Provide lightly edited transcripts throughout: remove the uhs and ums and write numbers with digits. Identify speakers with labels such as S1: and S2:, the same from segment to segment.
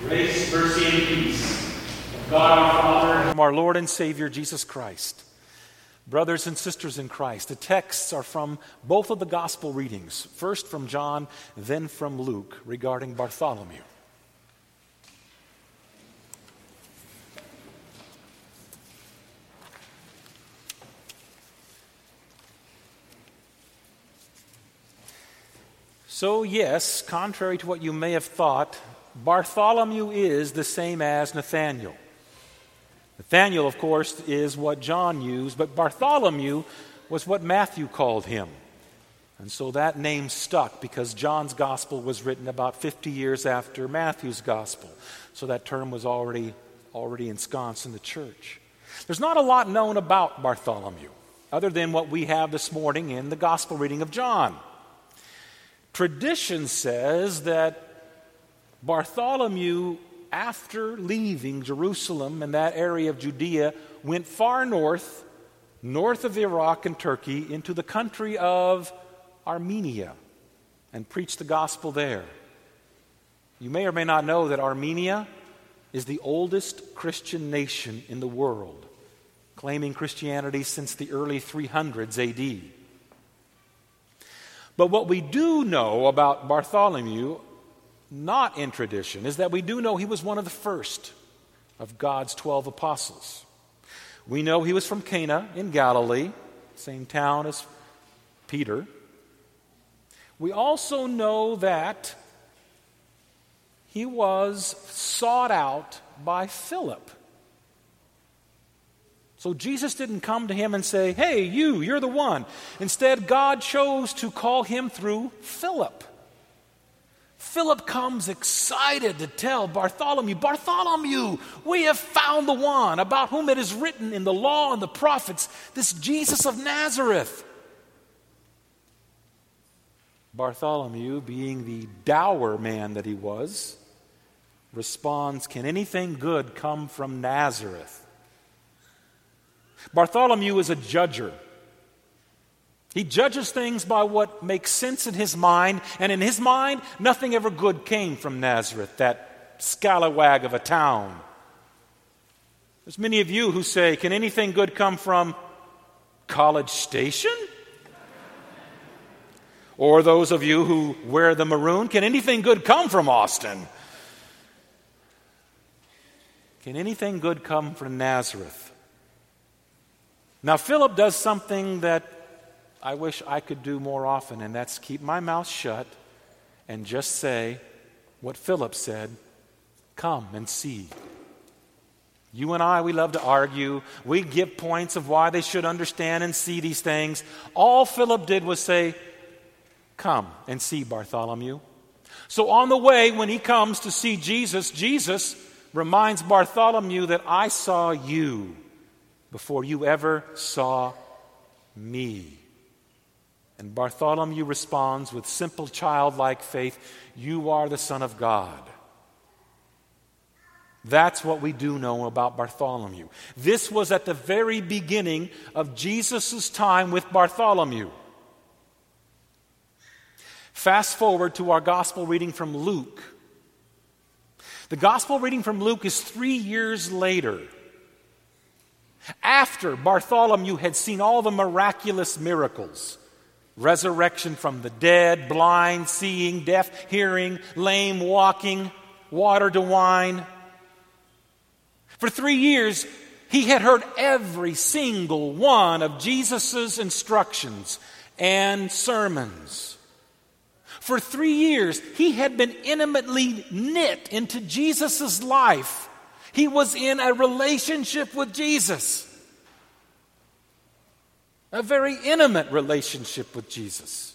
S1: Grace, mercy, and peace of God our Father and from our Lord and Savior Jesus Christ. Brothers and sisters in Christ, the texts are from both of the gospel readings, first from John, then from Luke, regarding Bartholomew. So yes, contrary to what you may have thought, Bartholomew is the same as Nathanael. Nathanael, of course, is what John used, but Bartholomew was what Matthew called him. And so that name stuck because John's gospel was written about 50 years after Matthew's gospel. So that term was already ensconced in the church. There's not a lot known about Bartholomew, other than what we have this morning in the gospel reading of John. Tradition says that Bartholomew, after leaving Jerusalem and that area of Judea, went far north of Iraq and Turkey, into the country of Armenia and preached the gospel there. You may or may not know that Armenia is the oldest Christian nation in the world, claiming Christianity since the early 300s AD. But what we do know about Bartholomew, not in tradition, is that we do know he was one of the first of God's 12 apostles. We know he was from Cana in Galilee, same town as Peter. We also know that he was sought out by Philip. So Jesus didn't come to him and say, "Hey, you're the one." Instead, God chose to call him through Philip. Philip comes excited to tell Bartholomew, "Bartholomew, we have found the one about whom it is written in the law and the prophets, this Jesus of Nazareth." Bartholomew, being the dour man that he was, responds, "Can anything good come from Nazareth?" Bartholomew is a judger. He judges things by what makes sense in his mind, and in his mind, nothing ever good came from Nazareth, that scallywag of a town. There's many of you who say, "Can anything good come from College Station?" Or those of you who wear the maroon, "Can anything good come from Austin?" Can anything good come from Nazareth? Now, Philip does something that I wish I could do more often, and that's keep my mouth shut and just say what Philip said, "Come and see." You and I, we love to argue. We give points of why they should understand and see these things. All Philip did was say, "Come and see, Bartholomew." So on the way, when he comes to see Jesus, Jesus reminds Bartholomew that I saw you before you ever saw me. And Bartholomew responds with simple childlike faith, "You are the Son of God." That's what we do know about Bartholomew. This was at the very beginning of Jesus' time with Bartholomew. Fast forward to our gospel reading from Luke. The gospel reading from Luke is 3 years later, after Bartholomew had seen all the miraculous miracles: resurrection from the dead, blind seeing, deaf hearing, lame walking, water to wine. For 3 years, he had heard every single one of Jesus' instructions and sermons. For 3 years, he had been intimately knit into Jesus' life. He was in a relationship with Jesus. A very intimate relationship with Jesus.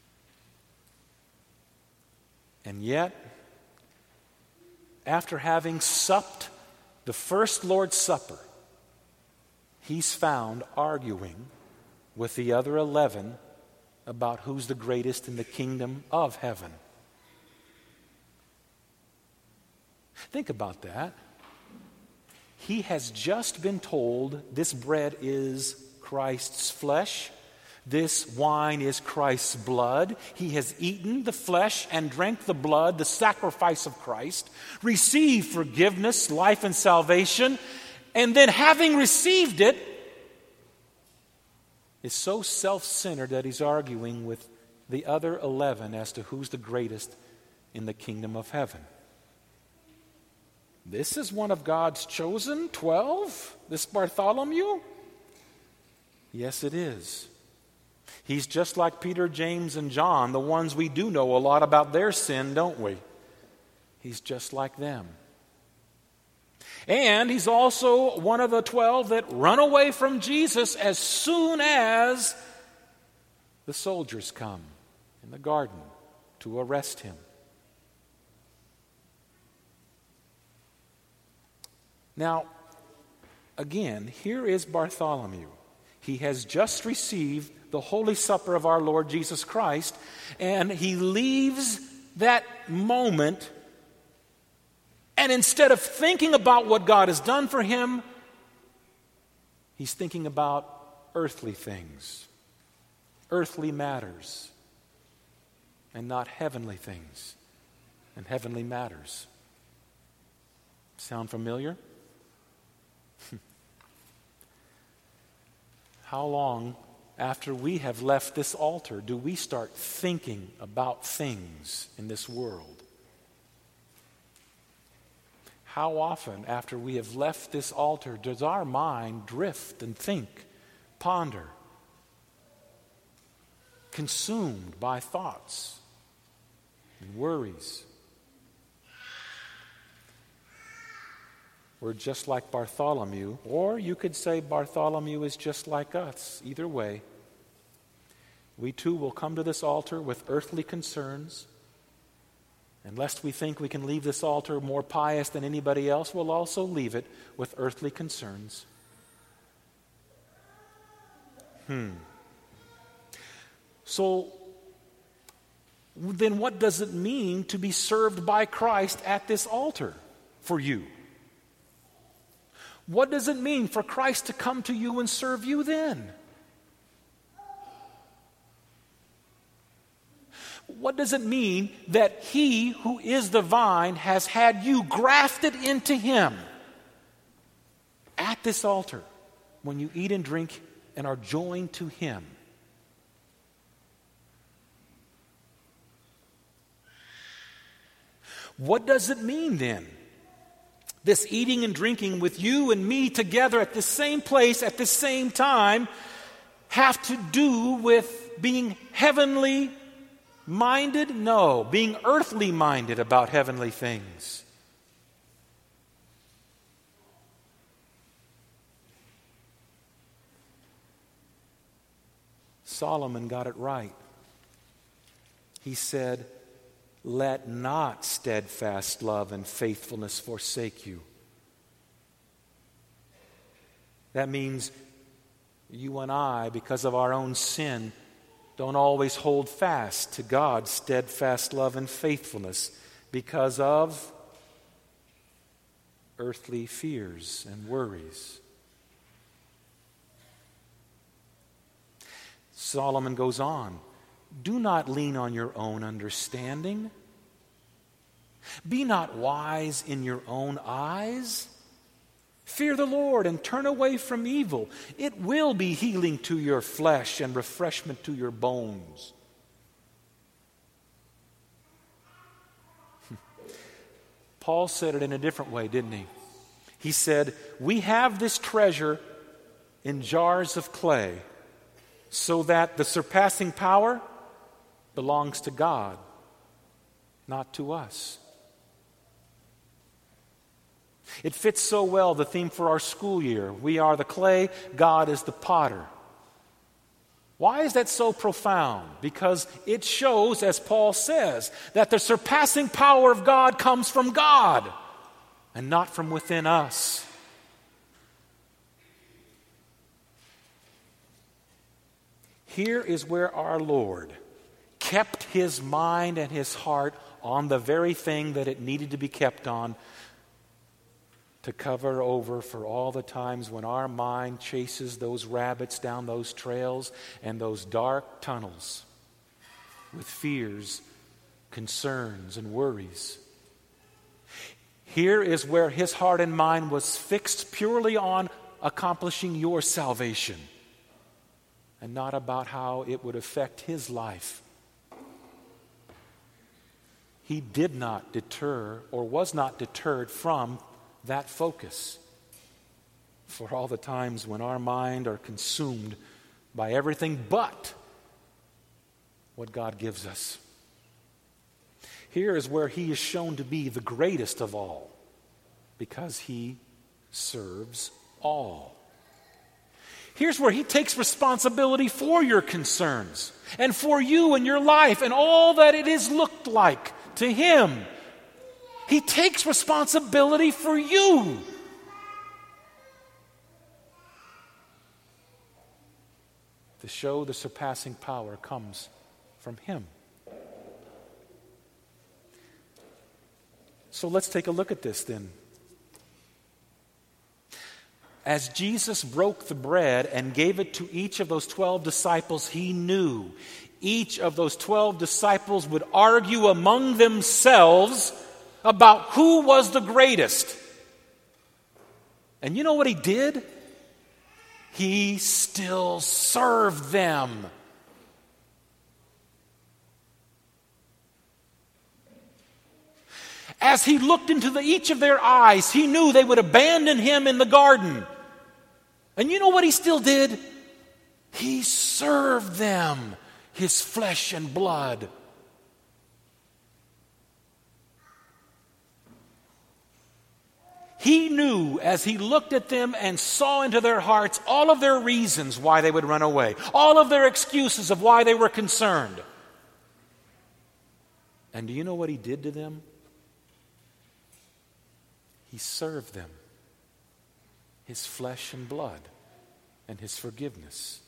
S1: And yet, after having supped the first Lord's Supper, he's found arguing with the other 11 about who's the greatest in the kingdom of heaven. Think about that. He has just been told this bread is Christ's flesh. This wine is Christ's blood. He has eaten the flesh and drank the blood, the sacrifice of Christ, received forgiveness, life, and salvation, and then having received it, is so self-centered that he's arguing with the other 11 as to who's the greatest in the kingdom of heaven. This is one of God's chosen 12, this Bartholomew? Yes, it is. He's just like Peter, James, and John, the ones we do know a lot about their sin, don't we? He's just like them. And he's also one of the 12 that run away from Jesus as soon as the soldiers come in the garden to arrest him. Now, again, here is Bartholomew. He has just received the Holy Supper of our Lord Jesus Christ, and he leaves that moment, and instead of thinking about what God has done for him, he's thinking about earthly things, earthly matters, and not heavenly things and heavenly matters. Sound familiar? How long after we have left this altar do we start thinking about things in this world? How often after we have left this altar does our mind drift and think, ponder, consumed by thoughts and worries? We're just like Bartholomew, or you could say Bartholomew is just like us. Either way, we too will come to this altar with earthly concerns. And lest we think we can leave this altar more pious than anybody else, we'll also leave it with earthly concerns. So, then what does it mean to be served by Christ at this altar for you? What does it mean for Christ to come to you and serve you then? What does it mean that he who is the vine has had you grafted into him at this altar when you eat and drink and are joined to him? What does it mean then? This eating and drinking with you and me together at the same place at the same time have to do with being heavenly minded? No, being earthly minded about heavenly things. Solomon got it right. He said, "Let not steadfast love and faithfulness forsake you." That means you and I, because of our own sin, don't always hold fast to God's steadfast love and faithfulness because of earthly fears and worries. Solomon goes on, "Do not lean on your own understanding. Be not wise in your own eyes. Fear the Lord and turn away from evil. It will be healing to your flesh and refreshment to your bones." Paul said it in a different way, didn't he? He said, "We have this treasure in jars of clay, so that the surpassing power belongs to God, not to us." It fits so well the theme for our school year. We are the clay, God is the potter. Why is that so profound? Because it shows, as Paul says, that the surpassing power of God comes from God and not from within us. Here is where our Lord kept his mind and his heart on the very thing that it needed to be kept on. to cover over for all the times when our mind chases those rabbits down those trails and those dark tunnels with fears, concerns, and worries. Here is where his heart and mind was fixed purely on accomplishing your salvation and not about how it would affect his life. He did not deter or was not deterred from that focus for all the times when our mind are consumed by everything but what God gives us. Here is where he is shown to be the greatest of all because he serves all. Here's where he takes responsibility for your concerns and for you and your life and all that it has looked like to him. He takes responsibility for you. To show the surpassing power comes from him. So let's take a look at this then. As Jesus broke the bread and gave it to each of those 12 disciples, he knew each of those 12 disciples would argue among themselves about who was the greatest. And you know what he did? He still served them. As he looked into each of their eyes, he knew they would abandon him in the garden. And you know what he still did? He served them, his flesh and blood. He knew as he looked at them and saw into their hearts all of their reasons why they would run away, all of their excuses of why they were concerned. And do you know what he did to them? He served them his flesh and blood and his forgiveness.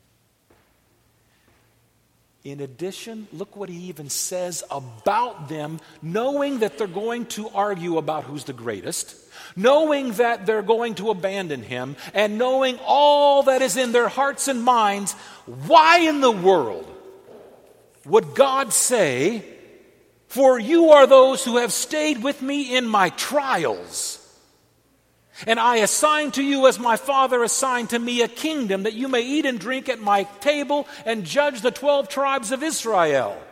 S1: In addition, look what he even says about them, knowing that they're going to argue about who's the greatest, knowing that they're going to abandon him, and knowing all that is in their hearts and minds. Why in the world would God say, "For you are those who have stayed with me in my trials, and I assign to you as my Father assigned to me a kingdom that you may eat and drink at my table and judge the 12 tribes of Israel"?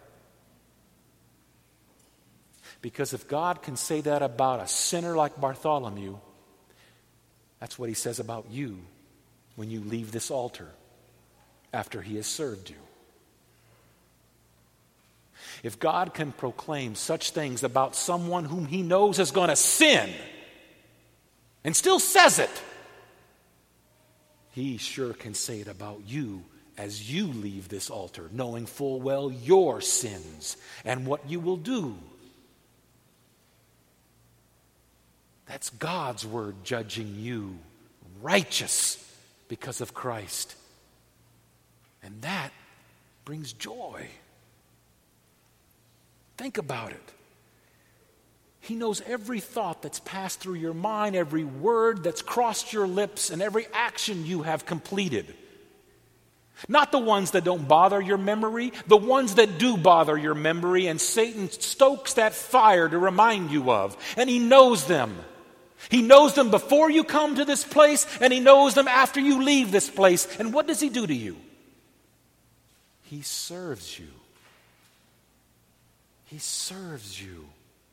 S1: Because if God can say that about a sinner like Bartholomew, that's what he says about you when you leave this altar after he has served you. If God can proclaim such things about someone whom he knows is going to sin and still says it, he sure can say it about you as you leave this altar, knowing full well your sins and what you will do. That's God's word judging you righteous because of Christ. And that brings joy. Think about it. He knows every thought that's passed through your mind, every word that's crossed your lips, and every action you have completed. Not the ones that don't bother your memory, the ones that do bother your memory, and Satan stokes that fire to remind you of. And he knows them. He knows them before you come to this place, and he knows them after you leave this place. And what does he do to you? He serves you. He serves you.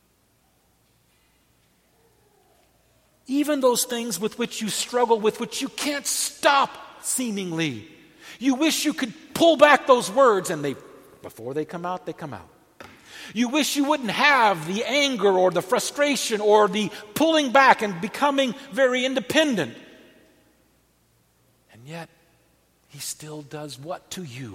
S1: Even those things with which you struggle, with which you can't stop, seemingly. You wish you could pull back those words, and before they come out, they come out. You wish you wouldn't have the anger or the frustration or the pulling back and becoming very independent. And yet, he still does what to you?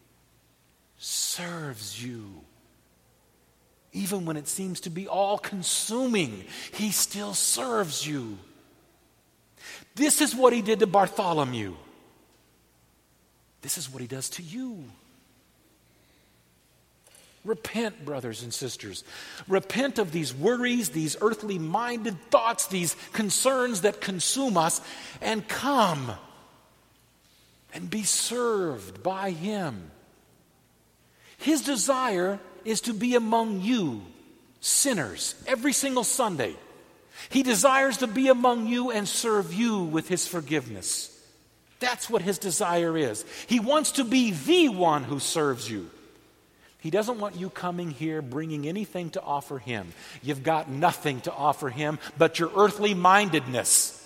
S1: Serves you. Even when it seems to be all-consuming, he still serves you. This is what he did to Bartholomew. This is what he does to you. Repent, brothers and sisters. Repent of these worries, these earthly-minded thoughts, these concerns that consume us, and come and be served by Him. His desire is to be among you, sinners, every single Sunday. He desires to be among you and serve you with His forgiveness. That's what His desire is. He wants to be the one who serves you. He doesn't want you coming here bringing anything to offer Him. You've got nothing to offer Him but your earthly mindedness.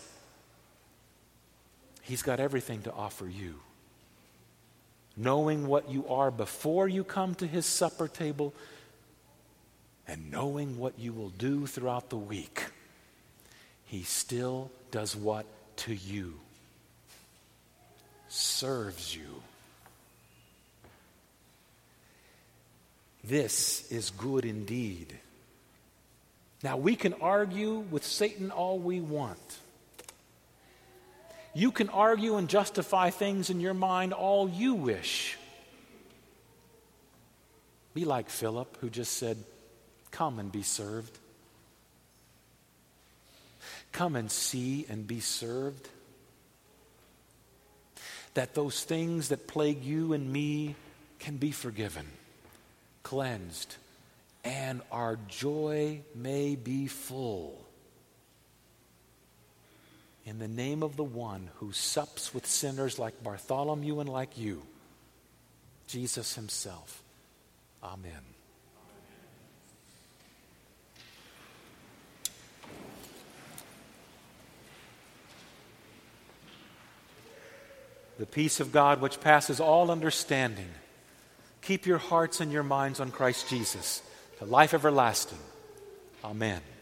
S1: He's got everything to offer you. Knowing what you are before you come to His supper table, and knowing what you will do throughout the week, He still does what to you? Serves you. This is good indeed. Now, we can argue with Satan all we want. You can argue and justify things in your mind all you wish. Be like Philip, who just said, "Come and be served. Come and see and be served." That those things that plague you and me can be forgiven, cleansed, and our joy may be full. In the name of the one who sups with sinners like Bartholomew and like you, Jesus Himself. Amen. The peace of God, which passes all understanding, keep your hearts and your minds on Christ Jesus, to life everlasting. Amen.